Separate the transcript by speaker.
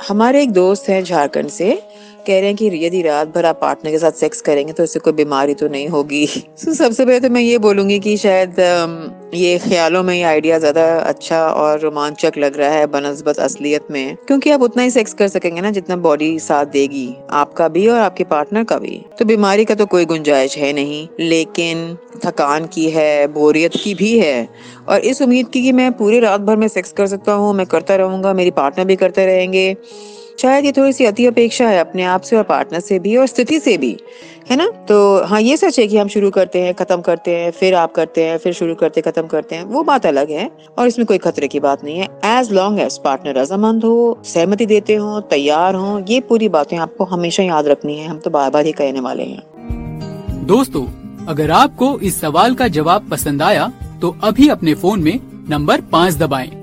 Speaker 1: हमारे एक दोस्त हैं झारखंड से, कह रहे हैं कि यदि रात भर आप पार्टनर के साथ सेक्स करेंगे तो इससे कोई बीमारी तो नहीं होगी। तो सबसे पहले तो मैं ये बोलूंगी कि शायद ये ख्यालों में ये आइडिया ज्यादा अच्छा और रोमांचक लग रहा है बनस्बत असलियत में, क्योंकि आप उतना ही सेक्स कर सकेंगे ना जितना बॉडी साथ देगी, आपका भी और आपके पार्टनर का भी। तो बीमारी का तो कोई गुंजाइश है नहीं, लेकिन थकान की है, बोरियत की भी है, और इस उम्मीद की कि मैं पूरी रात भर में सेक्स कर सकता हूँ, मैं करता रहूंगा, मेरी पार्टनर भी करते रहेंगे। शायद ये थोड़ी सी अति अपेक्षा है अपने आप से और पार्टनर से भी और स्थिति से भी, है ना। तो हाँ, ये सच है कि हम शुरू करते हैं, खत्म करते हैं, फिर आप करते हैं, फिर शुरू करते खत्म करते हैं, वो बात अलग है और इसमें कोई खतरे की बात नहीं है। एज लॉन्ग एज पार्टनर रजामंद हो, सहमति देते हो, तैयार हो, ये पूरी बातें आपको हमेशा याद रखनी है। हम तो बार बार ही कहने वाले हैं।
Speaker 2: दोस्तों, अगर आपको इस सवाल का जवाब पसंद आया तो अभी अपने फोन में नंबर 5 दबाएं।